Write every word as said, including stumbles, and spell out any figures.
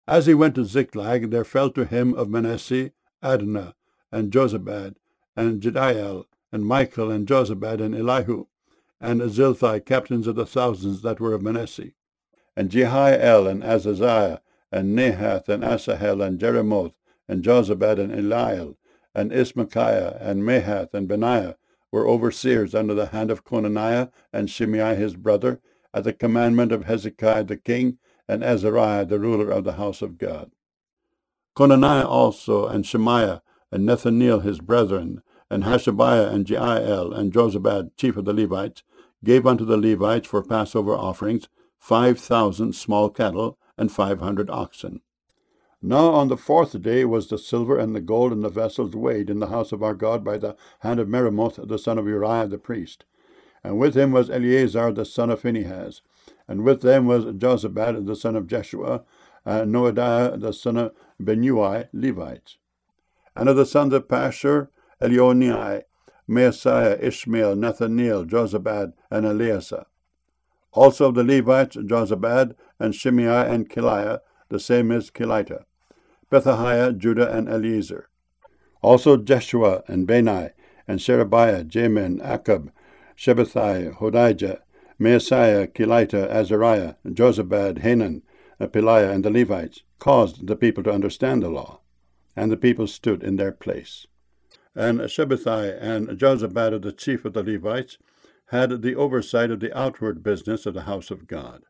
As he went to Ziklag, there fell to him of Manasseh Adnah, and Jozabad, and Jediael, and Michael, and Jozabad, and Elihu, and Zilthai, captains of the thousands that were of Manasseh, and Jehiel, and Azaziah, and Nahath, and Asahel, and Jeremoth, and Jozabad, and Eliel, and Ismachiah, and Mahath, and Benaiah, were overseers under the hand of Conaniah and Shimei his brother, at the commandment of Hezekiah the king, and Azariah the ruler of the house of God. Conaniah also, and Shemaiah, and Nethaneel his brethren, and Hashabiah, and Jeiel, and Jozabad, chief of the Levites, gave unto the Levites for Passover offerings five thousand small cattle, and five hundred oxen. Now on the fourth day was the silver and the gold and the vessels weighed in the house of our God by the hand of Meremoth the son of Uriah the priest. And with him was Eleazar the son of Phinehas, and with them was Jozabad the son of Jeshua, and Noadiah the son of Benui, Levites. And of the sons of Pashur, Elionai, Maaseiah, Ishmael, Nethaneel, Jozabad, and Eleazar. Also of the Levites, Jozabad, and Shimei, and Keliah, the same is Kelita, Pethahiah, Judah, and Eliezer. Also Jeshua, and Bani, and Sherebiah, Jamin, Akab, Shebbethai, Hodijah, Maaseiah, Kelita, Azariah, Jozabad, Hanan, Peliah, and the Levites, caused the people to understand the law. And the people stood in their place. And Shebbethai and Jozabad, the chief of the Levites, had the oversight of the outward business of the house of God.